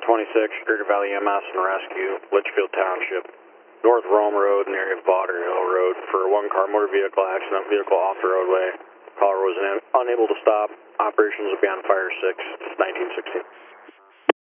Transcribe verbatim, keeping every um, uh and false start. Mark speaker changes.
Speaker 1: twenty-six, Greater Valley M S and Rescue, Litchfield Township, North Rome Road and area of Botter Hill Road for a one-car motor vehicle accident, vehicle off the roadway. Caller was un unable to stop. Operations will be on Fire six, nineteen sixteen.